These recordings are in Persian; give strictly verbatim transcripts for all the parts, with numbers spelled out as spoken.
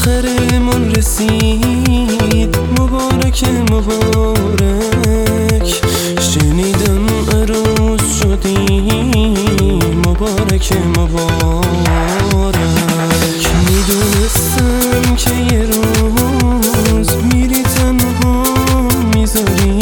آخرمون رسید، مبارک مبارک. شنیدم عروس شدی، مبارک مبارک. میدونستم که یه روز میری تنها میذاری،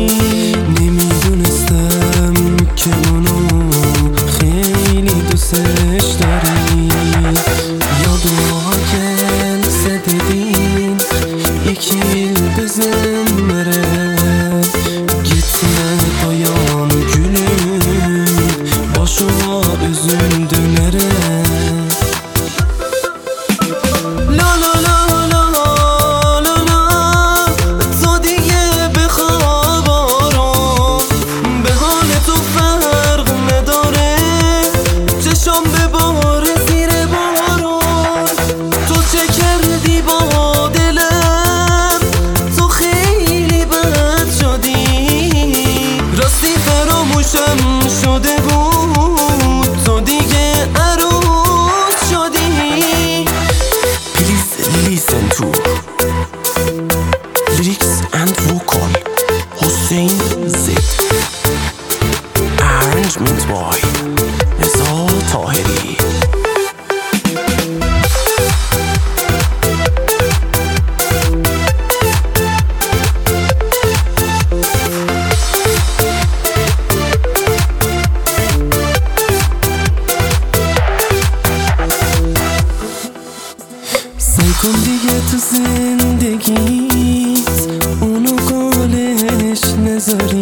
نمیدونستم که اونو خیلی دوستش داری. یادوها گل زدیدین یکیل bezemere Gitme dayan gülüm, başıma üzüldü nere. La la la la la la la تو دیگه بخواب آرام، به حال تو فرق نداره چشام به بار زیر باران. تو چه کردی با دلم، تو خیلی بد شدی، راستی فراموشم شده بود تو دیگه عروس شدی. Please listen to lyrics and vocal Hussein Zed, arrangement by Reza Taheri. سعی کن دیگه تو زندگیت اونو قالش نذاری.